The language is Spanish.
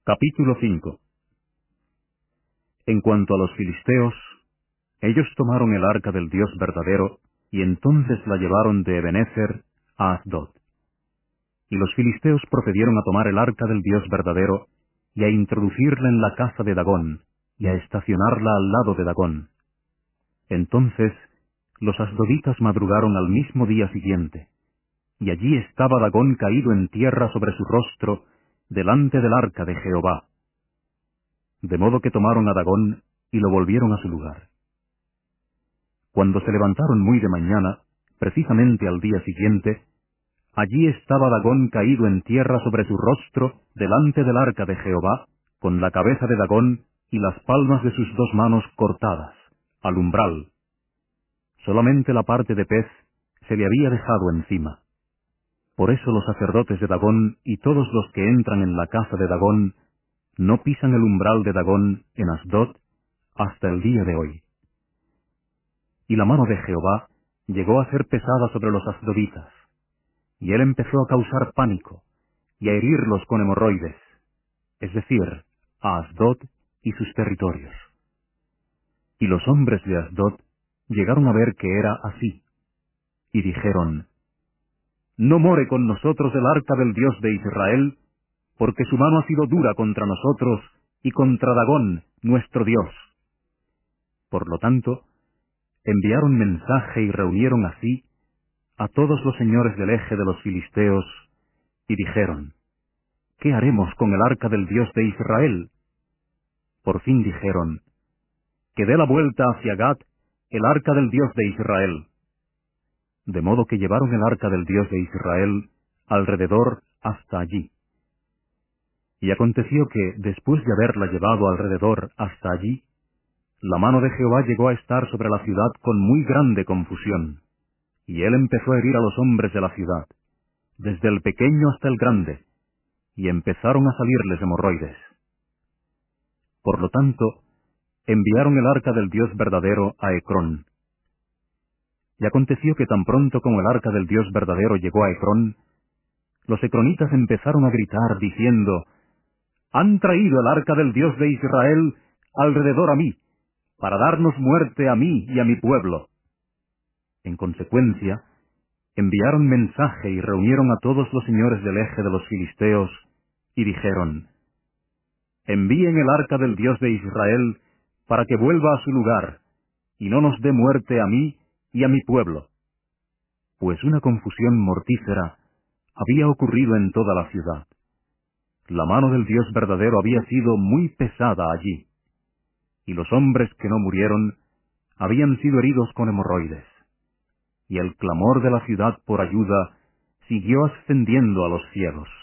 Capítulo 5. En cuanto a los filisteos, ellos tomaron el arca del Dios verdadero, y entonces la llevaron de Ebenezer a Asdod. Y los filisteos procedieron a tomar el arca del Dios verdadero, y a introducirla en la casa de Dagón, y a estacionarla al lado de Dagón. Entonces los asdoditas madrugaron al mismo día siguiente, y allí estaba Dagón caído en tierra sobre su rostro, delante del arca de Jehová. De modo que tomaron a Dagón y lo volvieron a su lugar. Cuando se levantaron muy de mañana, precisamente al día siguiente, allí estaba Dagón caído en tierra sobre su rostro, delante del arca de Jehová, con la cabeza de Dagón y las palmas de sus dos manos cortadas, al umbral. Solamente la parte de pez se le había dejado encima. Por eso los sacerdotes de Dagón y todos los que entran en la casa de Dagón no pisan el umbral de Dagón en Asdod hasta el día de hoy. Y la mano de Jehová llegó a ser pesada sobre los asdoditas, y él empezó a causar pánico, y a herirlos con hemorroides, es decir, a Asdod y sus territorios. Y los hombres de Asdod llegaron a ver que era así, y dijeron, «No more con nosotros el arca del Dios de Israel, porque su mano ha sido dura contra nosotros y contra Dagón, nuestro Dios». Por lo tanto, enviaron mensaje y reunieron así a todos los señores del eje de los filisteos, y dijeron, «¿Qué haremos con el arca del Dios de Israel?» Por fin dijeron, «Que dé la vuelta hacia Gat el arca del Dios de Israel». De modo que llevaron el arca del Dios de Israel alrededor hasta allí. Y aconteció que, después de haberla llevado alrededor hasta allí, la mano de Jehová llegó a estar sobre la ciudad con muy grande confusión, y él empezó a herir a los hombres de la ciudad, desde el pequeño hasta el grande, y empezaron a salirles hemorroides. Por lo tanto, enviaron el arca del Dios verdadero a Ecrón. Y aconteció que tan pronto como el arca del Dios verdadero llegó a Ecrón, los ecronitas empezaron a gritar, diciendo, «Han traído el arca del Dios de Israel alrededor a mí, para darnos muerte a mí y a mi pueblo». En consecuencia, enviaron mensaje y reunieron a todos los señores del eje de los filisteos, y dijeron, «Envíen el arca del Dios de Israel para que vuelva a su lugar, y no nos dé muerte a mí y a mi pueblo». Pues una confusión mortífera había ocurrido en toda la ciudad. La mano del Dios verdadero había sido muy pesada allí, y los hombres que no murieron habían sido heridos con hemorroides, y el clamor de la ciudad por ayuda siguió ascendiendo a los cielos.